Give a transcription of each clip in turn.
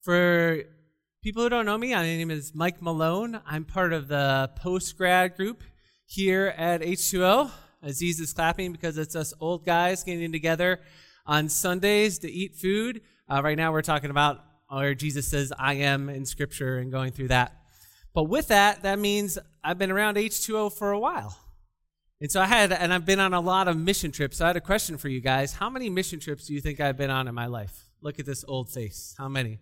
For people who don't know me, my name is Mike Malone. I'm part of the post-grad group here at H2O. Aziz is clapping because it's us old guys getting together on Sundays to eat food. Right now we're talking about where Jesus says, I am in Scripture and going through that. But with that, that means I've been around H2O for a while. And so I've been on a lot of mission trips. So I had a question for you guys. How many mission trips do you think I've been on in my life? Look at this old face. How many?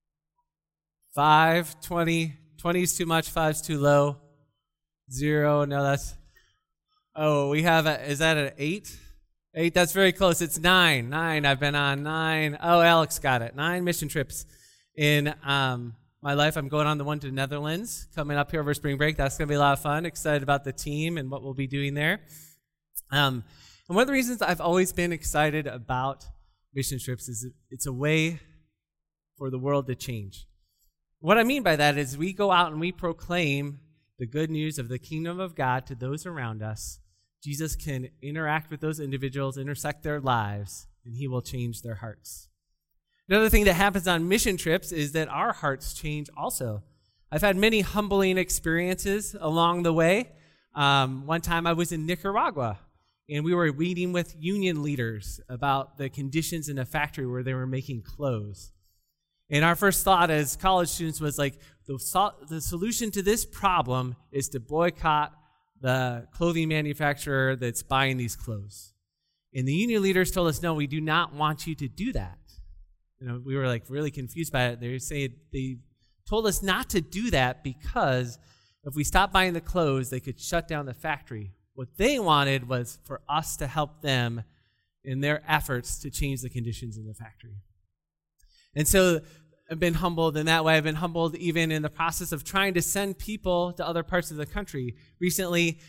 5, 20. 20 is too much, 5 is too low. 0, no, that's... Oh, we have is that an 8? 8, that's very close. It's 9. 9, I've been on 9. Oh, Alex got it. 9 mission trips in my life. I'm going on the one to the Netherlands coming up here over spring break. That's going to be a lot of fun. Excited about the team and what we'll be doing there. And one of the reasons I've always been excited about mission trips is it's a way for the world to change. What I mean by that is we go out and we proclaim the good news of the kingdom of God to those around us. Jesus can interact with those individuals, intersect their lives, and he will change their hearts. Another thing that happens on mission trips is that our hearts change also. I've had many humbling experiences along the way. One time I was in Nicaragua, and we were meeting with union leaders about the conditions in a factory where they were making clothes. And our first thought as college students was like, the solution to this problem is to boycott the clothing manufacturer that's buying these clothes. And the union leaders told us, no, we do not want you to do that. We were like really confused by it. They told us not to do that because if we stopped buying the clothes, they could shut down the factory. What they wanted was for us to help them in their efforts to change the conditions in the factory. And so I've been humbled in that way. I've been humbled even in the process of trying to send people to other parts of the country. Recently,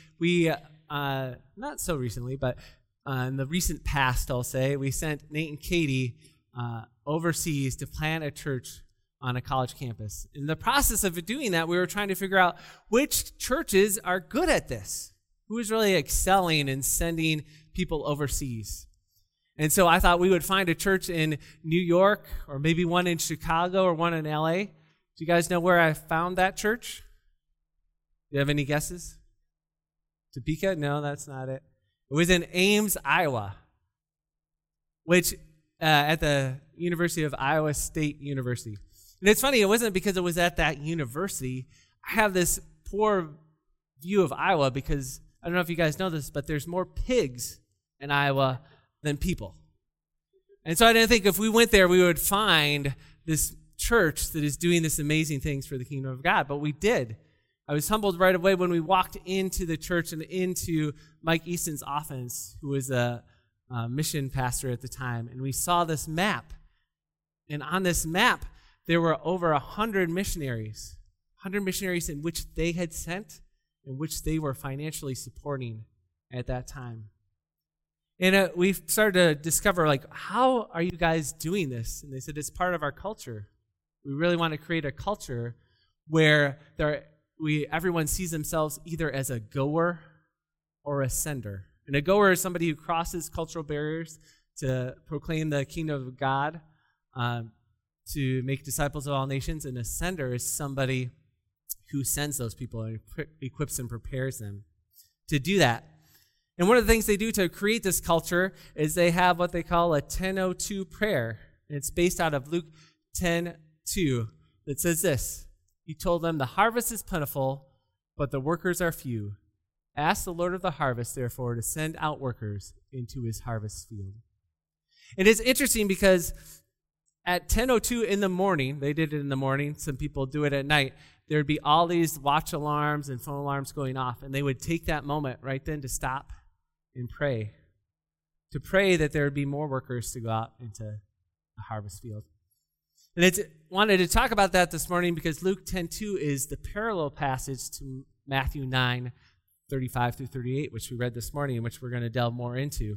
not so recently, but in the recent past, I'll say, we sent Nate and Katie overseas to plant a church on a college campus. In the process of doing that, we were trying to figure out which churches are good at this. Who is really excelling in sending people overseas? And so I thought we would find a church in New York or maybe one in Chicago or one in LA. Do you guys know where I found that church? Do you have any guesses? Topeka? No, that's not it. It was in Ames, Iowa, which at the University of Iowa State University. And it's funny, it wasn't because it was at that university. I have this poor view of Iowa because, I don't know if you guys know this, but there's more pigs in Iowa than people. And so I didn't think if we went there, we would find this church that is doing this amazing things for the kingdom of God. But we did. I was humbled right away when we walked into the church and into Mike Easton's office, who was a mission pastor at the time. And we saw this map. And on this map, there were over 100 missionaries. 100 missionaries in which they had sent, in which they were financially supporting at that time. And we started to discover, how are you guys doing this? And they said, it's part of our culture. We really want to create a culture where everyone sees themselves either as a goer or a sender. And a goer is somebody who crosses cultural barriers to proclaim the kingdom of God, to make disciples of all nations. And a sender is somebody who sends those people and equips and prepares them to do that. And one of the things they do to create this culture is they have what they call a 10:02 prayer. And it's based out of Luke 10:2 that says this. He told them, the harvest is plentiful, but the workers are few. Ask the Lord of the harvest, therefore, to send out workers into his harvest field. It is interesting because at 10:02 in the morning, they did it in the morning, some people do it at night, there would be all these watch alarms and phone alarms going off, and they would take that moment right then to stop and pray. To pray that there would be more workers to go out into the harvest field. And I wanted to talk about that this morning because Luke 10:2 is the parallel passage to Matthew 9:35 through 38, which we read this morning and which we're going to delve more into.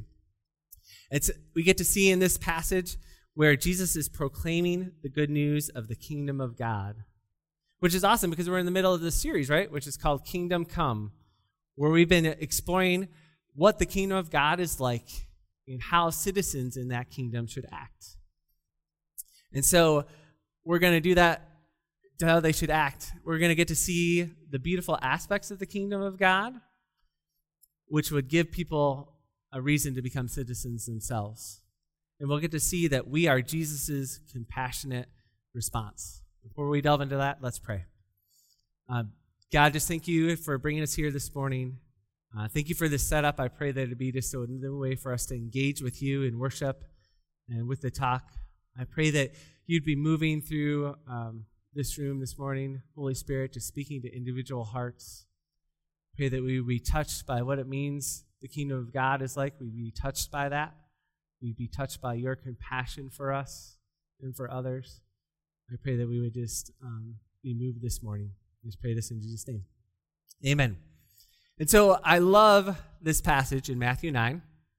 We get to see in this passage where Jesus is proclaiming the good news of the kingdom of God, which is awesome because we're in the middle of this series, right, which is called Kingdom Come, where we've been exploring what the kingdom of God is like and how citizens in that kingdom should act. And so we're going to do that to how they should act. We're going to get to see the beautiful aspects of the kingdom of God, which would give people a reason to become citizens themselves. And we'll get to see that we are Jesus' compassionate response. Before we delve into that, let's pray. God, just thank you for bringing us here this morning. Thank you for this setup. I pray that it'd be just a new way for us to engage with you in worship and with the talk. I pray that you'd be moving through this room this morning, Holy Spirit, just speaking to individual hearts. Pray that we would be touched by what it means the kingdom of God is like. We'd be touched by that. We'd be touched by your compassion for us and for others. I pray that we would just be moved this morning. Just pray this in Jesus' name. Amen. And so I love this passage in Matthew 9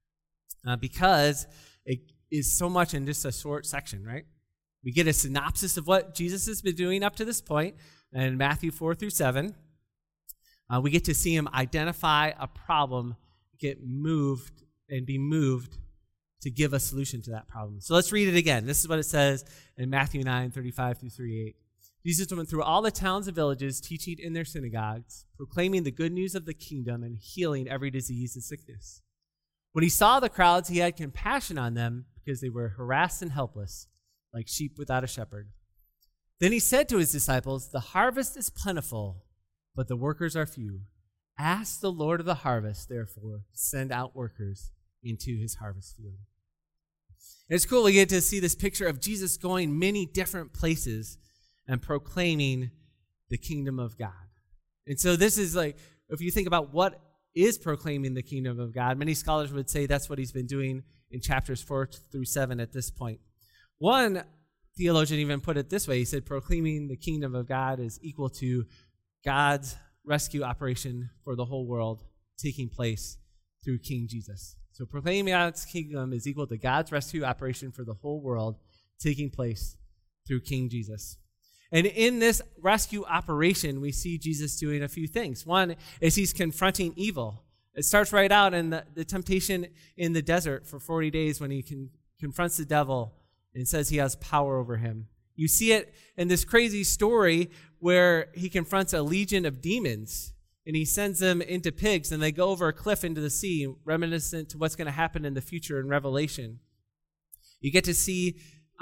because it is so much in just a short section, right? We get a synopsis of what Jesus has been doing up to this point in Matthew 4 through 7. We get to see him identify a problem, get moved, and be moved to give a solution to that problem. So let's read it again. This is what it says in Matthew 9, 35 through 38. Jesus went through all the towns and villages, teaching in their synagogues, proclaiming the good news of the kingdom and healing every disease and sickness. When he saw the crowds, he had compassion on them because they were harassed and helpless, like sheep without a shepherd. Then he said to his disciples, "The harvest is plentiful, but the workers are few. Ask the Lord of the harvest, therefore, to send out workers into his harvest field." It's cool. We get to see this picture of Jesus going many different places and proclaiming the kingdom of God. And so this is like, if you think about what is proclaiming the kingdom of God, many scholars would say that's what he's been doing in chapters 4 through 7 at this point. One theologian even put it this way. He said proclaiming the kingdom of God is equal to God's rescue operation for the whole world taking place through King Jesus. So proclaiming God's kingdom is equal to God's rescue operation for the whole world taking place through King Jesus. And in this rescue operation, we see Jesus doing a few things. One is he's confronting evil. It starts right out in the temptation in the desert for 40 days when he confronts the devil and says he has power over him. You see it in this crazy story where he confronts a legion of demons and he sends them into pigs and they go over a cliff into the sea, reminiscent to what's going to happen in the future in Revelation. You get to see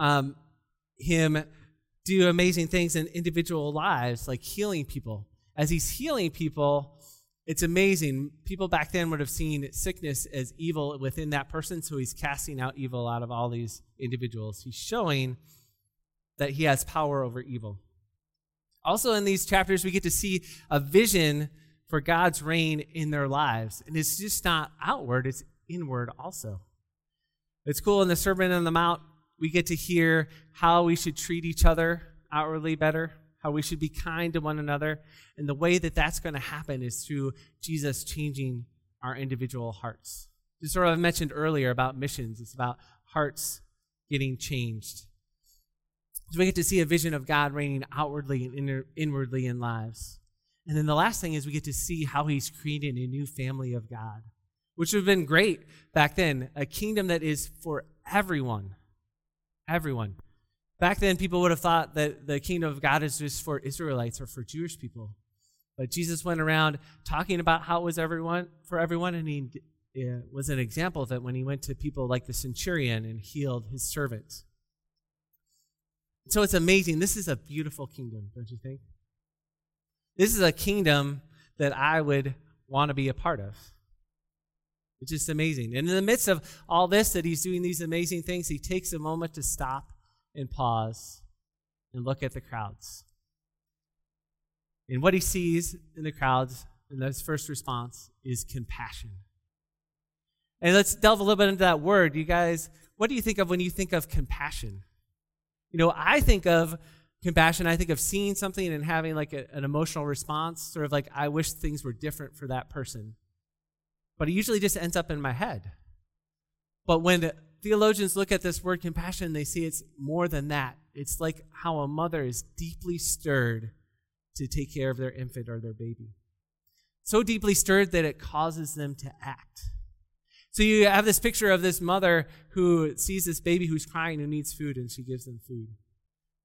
him do amazing things in individual lives, like healing people. As he's healing people, it's amazing. People back then would have seen sickness as evil within that person, so he's casting out evil out of all these individuals. He's showing that he has power over evil. Also in these chapters, we get to see a vision for God's reign in their lives. And it's just not outward, it's inward also. It's cool in the Sermon on the Mount, we get to hear how we should treat each other outwardly better, how we should be kind to one another. And the way that that's going to happen is through Jesus changing our individual hearts. Just sort of mentioned earlier about missions. It's about hearts getting changed. So we get to see a vision of God reigning outwardly and inwardly in lives. And then the last thing is we get to see how he's created a new family of God, which would have been great back then, a kingdom that is for everyone. Everyone. Back then, people would have thought that the kingdom of God is just for Israelites or for Jewish people. But Jesus went around talking about how it was for everyone, and he was an example of it when he went to people like the centurion and healed his servant. So it's amazing. This is a beautiful kingdom, don't you think? This is a kingdom that I would want to be a part of. It's just amazing. And in the midst of all this, that he's doing these amazing things, he takes a moment to stop and pause and look at the crowds. And what he sees in the crowds, and his first response, is compassion. And let's delve a little bit into that word. You guys, what do you think of when you think of compassion? You know, I think of compassion, I think of seeing something and having like an emotional response, sort of like, I wish things were different for that person. But it usually just ends up in my head. But when theologians look at this word compassion, they see it's more than that. It's like how a mother is deeply stirred to take care of their infant or their baby. So deeply stirred that it causes them to act. So you have this picture of this mother who sees this baby who's crying, who needs food, and she gives them food.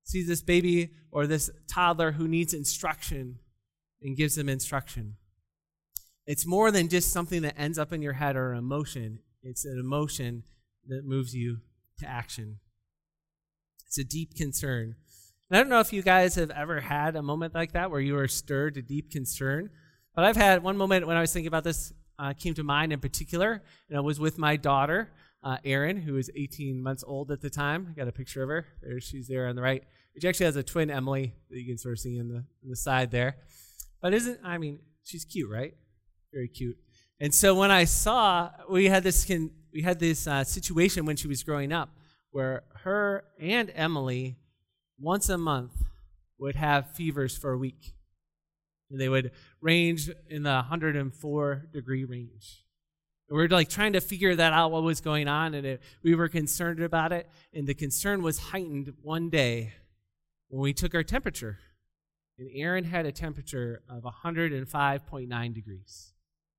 sees this baby or this toddler who needs instruction and gives them instruction. It's more than just something that ends up in your head or an emotion. It's an emotion that moves you to action. It's a deep concern. And I don't know if you guys have ever had a moment like that where you were stirred to deep concern, but I've had one moment when I was thinking about this came to mind in particular, and it was with my daughter, Erin, who was 18 months old at the time. I got a picture of her. She's there on the right. She actually has a twin Emily that you can sort of see in the side there. But she's cute, right? Very cute. And so when I saw, we had this situation when she was growing up where her and Emily once a month would have fevers for a week. And they would range in the 104-degree range. And we were trying to figure that out, what was going on, and we were concerned about it. And the concern was heightened one day when we took her temperature. And Erin had a temperature of 105.9 degrees.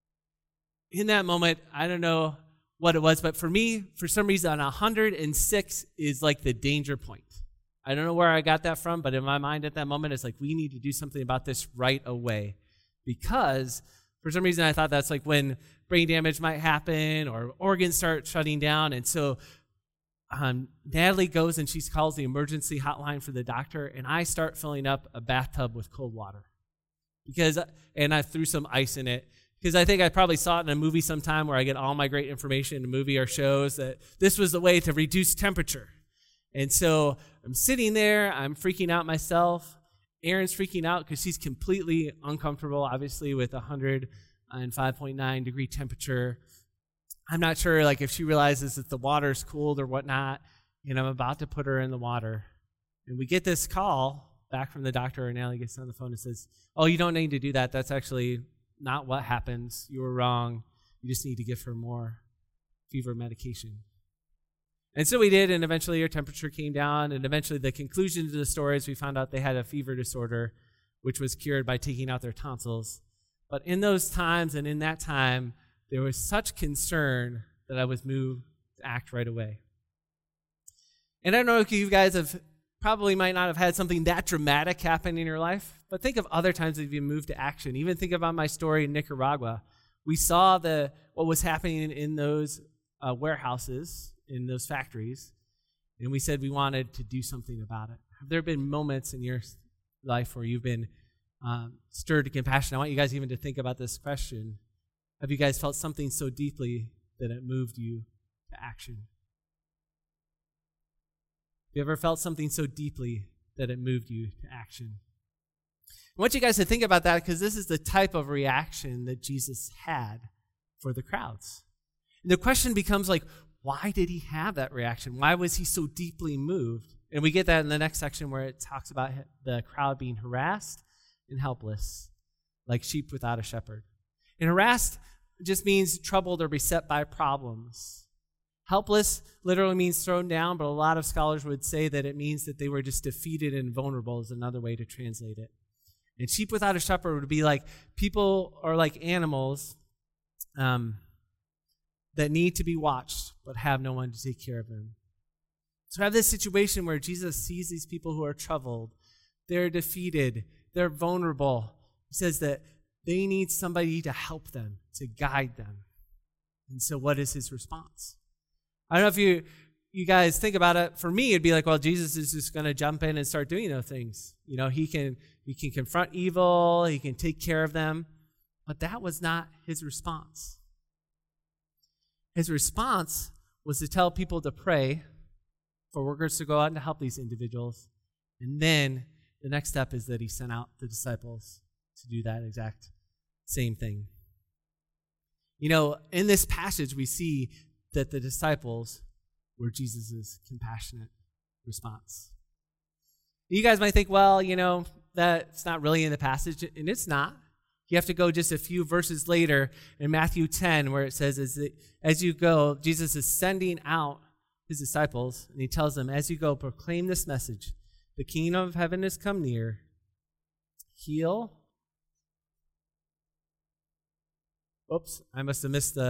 In that moment, I don't know what it was, but for me, for some reason, 106 is like the danger point. I don't know where I got that from, but in my mind at that moment, it's like, we need to do something about this right away. Because for some reason, I thought that's like when brain damage might happen or organs start shutting down. And so Natalie goes and she calls the emergency hotline for the doctor, and I start filling up a bathtub with cold water. And I threw some ice in it. Because I think I probably saw it in a movie sometime where I get all my great information in a movie or shows that this was the way to reduce temperature. And so I'm sitting there, I'm freaking out myself. Erin's freaking out because she's completely uncomfortable, obviously, with 105.9 degree temperature. I'm not sure if she realizes that the water's cold or whatnot, and I'm about to put her in the water. And we get this call back from the doctor, and Natalie gets on the phone and says, "Oh, you don't need to do that. That's actually not what happens. You were wrong. You just need to give her more fever medication." And so we did, and eventually her temperature came down, and eventually the conclusion to the story is we found out they had a fever disorder, which was cured by taking out their tonsils. But in those times and in that time, there was such concern that I was moved to act right away. And I don't know if you guys might not have had something that dramatic happen in your life, but think of other times that you've moved to action. Even think about my story in Nicaragua. We saw what was happening in those warehouses, in those factories, and we said we wanted to do something about it. Have there been moments in your life where you've been stirred to compassion? I want you guys even to think about this question. Have you guys felt something so deeply that it moved you to action? Have you ever felt something so deeply that it moved you to action? I want you guys to think about that because this is the type of reaction that Jesus had for the crowds. And the question becomes why did he have that reaction? Why was he so deeply moved? And we get that in the next section where it talks about the crowd being harassed and helpless, like sheep without a shepherd. And harassed just means troubled or beset by problems. Helpless literally means thrown down, but a lot of scholars would say that it means that they were just defeated and vulnerable is another way to translate it. And sheep without a shepherd would be like people or like animals that need to be watched but have no one to take care of them. So I have this situation where Jesus sees these people who are troubled. They're defeated. They're vulnerable. He says that they need somebody to help them, to guide them. And so what is his response? I don't know if you guys think about it. For me, it'd be well, Jesus is just going to jump in and start doing those things. He can confront evil. He can take care of them. But that was not his response. His response was to tell people to pray, for workers to go out and to help these individuals. And then the next step is that he sent out the disciples to do that exact same thing. In this passage, we see that the disciples were Jesus' compassionate response. You guys might think, that's not really in the passage, and it's not. You have to go just a few verses later in Matthew 10, where it says, as you go, Jesus is sending out his disciples, and he tells them, as you go, proclaim this message. The kingdom of heaven has come near. Heal. Oops, I must have missed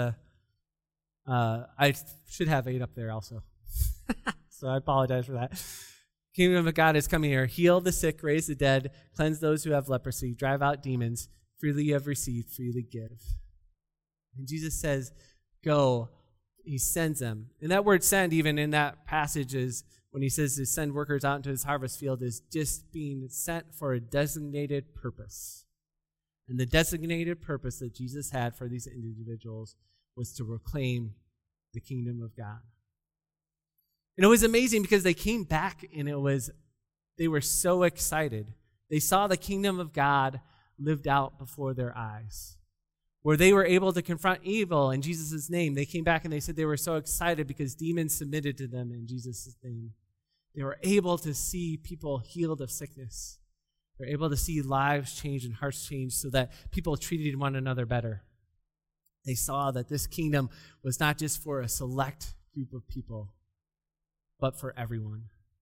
I should have 8 up there also. So I apologize for that. Kingdom of God is coming here. Heal the sick, raise the dead, cleanse those who have leprosy, drive out demons. Freely you have received, freely give. And Jesus says, go. He sends them. And that word send, even in that passage, is when he says to send workers out into his harvest field, is just being sent for a designated purpose. And the designated purpose that Jesus had for these individuals was to proclaim the kingdom of God. And it was amazing because they came back and they were so excited. They saw the kingdom of God lived out before their eyes, where they were able to confront evil in Jesus' name. They came back and they said they were so excited because demons submitted to them in Jesus' name. They were able to see people healed of sickness. They were able to see lives change and hearts change so that people treated one another better. They saw that this kingdom was not just for a select group of people, but for everyone.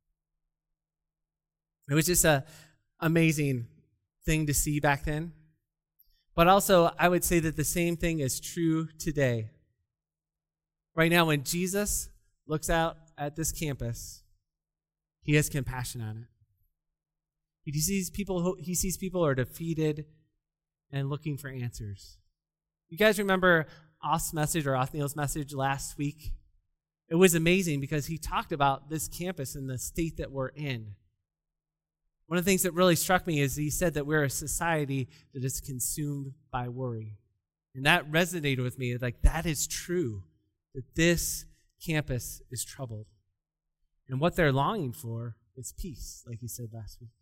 It was just an amazing thing to see back then. But also, I would say that the same thing is true today. Right now, when Jesus looks out at this campus, he has compassion on it. He sees people who are defeated and looking for answers. You guys remember Othniel's message last week? It was amazing because he talked about this campus and the state that we're in. One of the things that really struck me is he said that we're a society that is consumed by worry. And that resonated with me. Like, that is true, that this campus is troubled. And what they're longing for is peace, like he said last week.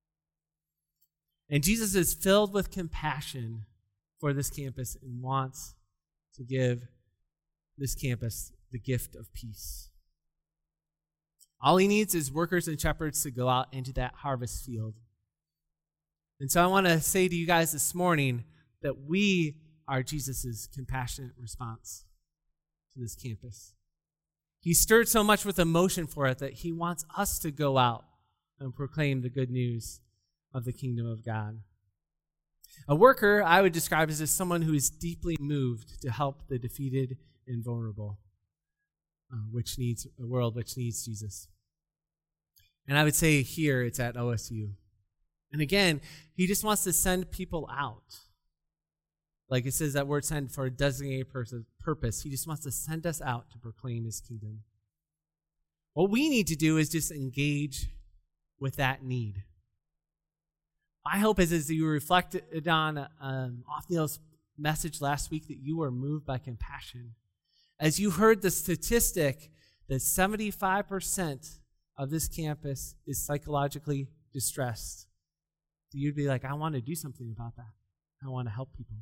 And Jesus is filled with compassion for this campus and wants to give this campus the gift of peace. All he needs is workers and shepherds to go out into that harvest field. And so I want to say to you guys this morning that we are Jesus' compassionate response to this campus. He stirred so much with emotion for it that he wants us to go out and proclaim the good news of the kingdom of God. A worker, I would describe as someone who is deeply moved to help the defeated and vulnerable, which needs a world which needs Jesus. And I would say here it's at OSU. And again, he just wants to send people out. Like it says that word send for a designated purpose. He just wants to send us out to proclaim his kingdom. What we need to do is just engage with that need. My hope is as you reflected on Othniel's message last week that you were moved by compassion. As you heard the statistic that 75% of this campus is psychologically distressed, you'd be like, I want to do something about that. I want to help people.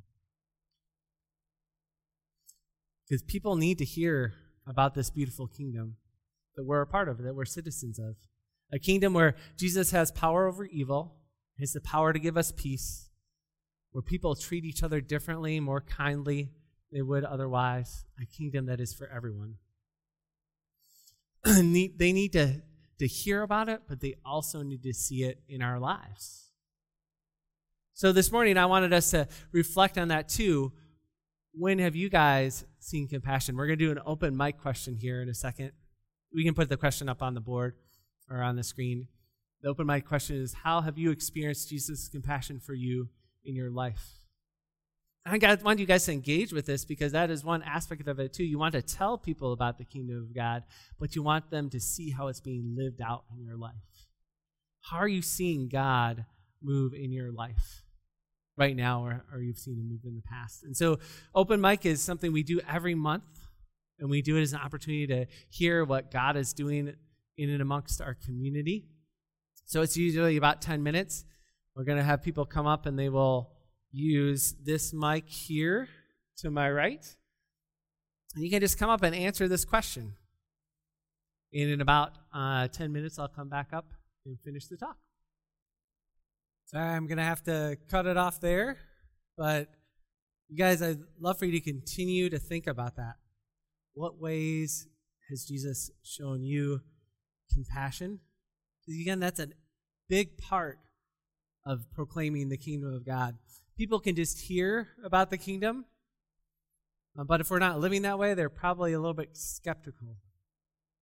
Because people need to hear about this beautiful kingdom that we're a part of, that we're citizens of. A kingdom where Jesus has power over evil, has the power to give us peace, where people treat each other differently, more kindly than they would otherwise. A kingdom that is for everyone. They need to hear about it, but they also need to see it in our lives. So this morning, I wanted us to reflect on that too. When have you guys seen compassion? We're going to do an open mic question here in a second. We can put the question up on the board or on the screen. The open mic question is, how have you experienced Jesus' compassion for you in your life? I want you guys to engage with this because that is one aspect of it too. You want to tell people about the kingdom of God, but you want them to see how it's being lived out in your life. How are you seeing God move in your life right now, or you've seen him move in the past? And so open mic is something we do every month, and we do it as an opportunity to hear what God is doing in and amongst our community. So it's usually about 10 minutes. We're going to have people come up, and they will use this mic here to my right. And you can just come up and answer this question. And in about 10 minutes, I'll come back up and finish the talk. Sorry, I'm going to have to cut it off there. But you guys, I'd love for you to continue to think about that. What ways has Jesus shown you compassion? Because again, that's a big part of proclaiming the kingdom of God. People can just hear about the kingdom, but if we're not living that way, they're probably a little bit skeptical.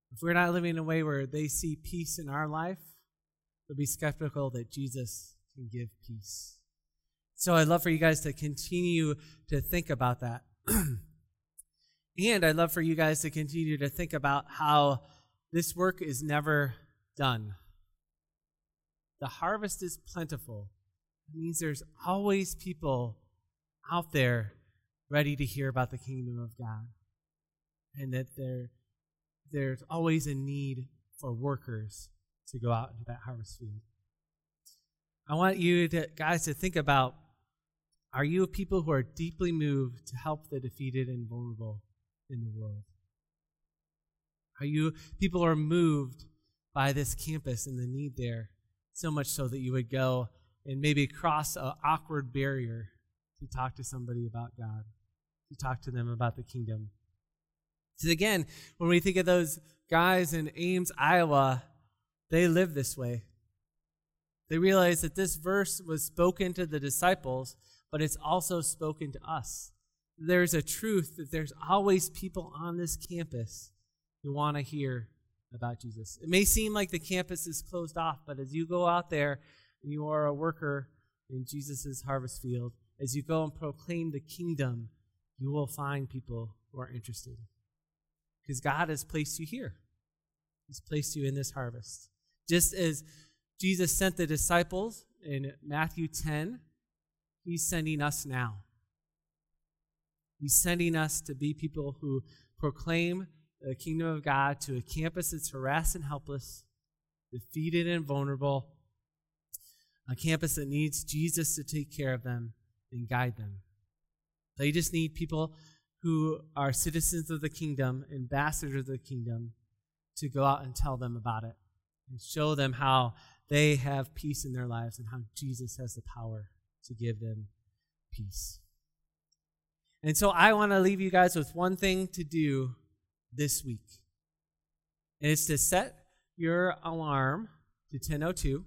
If we're not living in a way where they see peace in our life, they'll be skeptical that Jesus can give peace. So I'd love for you guys to continue to think about that. And I'd love for you guys to continue to think about how this work is never done. The harvest is plentiful. It means there's always people out there ready to hear about the kingdom of God. And that there's always a need for workers to go out into that harvest field. I want you guys to think about, are you a people who are deeply moved to help the defeated and vulnerable in the world? Are you people who are moved by this campus and the need there, so much so that you would go and maybe cross an awkward barrier to talk to somebody about God, to talk to them about the kingdom? So again, when we think of those guys in Ames, Iowa, they live this way. They realize that this verse was spoken to the disciples, but it's also spoken to us. There's a truth that there's always people on this campus who want to hear about Jesus. It may seem like the campus is closed off, but as you go out there and you are a worker in Jesus' harvest field, as you go and proclaim the kingdom, you will find people who are interested. Because God has placed you here. He's placed you in this harvest. Just as Jesus sent the disciples in Matthew 10, he's sending us now. He's sending us to be people who proclaim the kingdom of God to a campus that's harassed and helpless, defeated and vulnerable, a campus that needs Jesus to take care of them and guide them. They just need people who are citizens of the kingdom, ambassadors of the kingdom, to go out and tell them about it and show them how they have peace in their lives and how Jesus has the power to give them peace. And so I want to leave you guys with one thing to do this week. And it's to set your alarm to 10:02.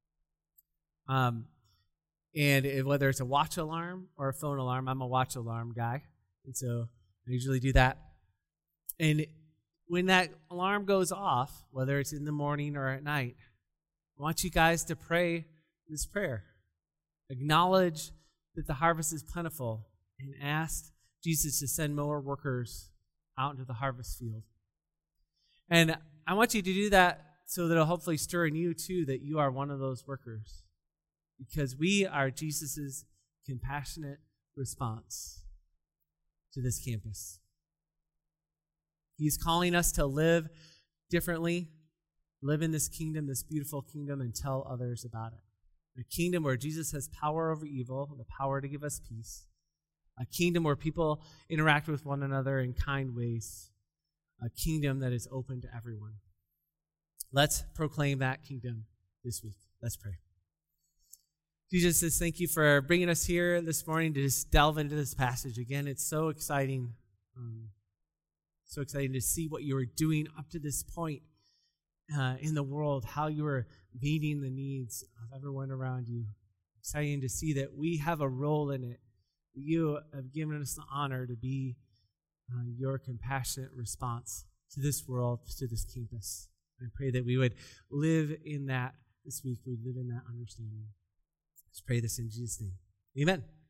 And whether it's a watch alarm or a phone alarm, I'm a watch alarm guy. And so I usually do that. And when that alarm goes off, whether it's in the morning or at night, I want you guys to pray this prayer. Acknowledge that the harvest is plentiful and ask Jesus to send more workers out into the harvest field. And I want you to do that so that it'll hopefully stir in you too that you are one of those workers. Because we are Jesus' compassionate response to this campus. He's calling us to live differently, live in this kingdom, this beautiful kingdom, and tell others about it. A kingdom where Jesus has power over evil, the power to give us peace. A kingdom where people interact with one another in kind ways. A kingdom that is open to everyone. Let's proclaim that kingdom this week. Let's pray. Jesus, just thank you for bringing us here this morning to just delve into this passage. Again, it's so exciting. So exciting to see what you were doing up to this point in the world, how you were meeting the needs of everyone around you. Exciting to see that we have a role in it. You have given us the honor to be your compassionate response to this world, to this campus. I pray that we would live in that this week. We live in that understanding. Let's pray this in Jesus' name. Amen.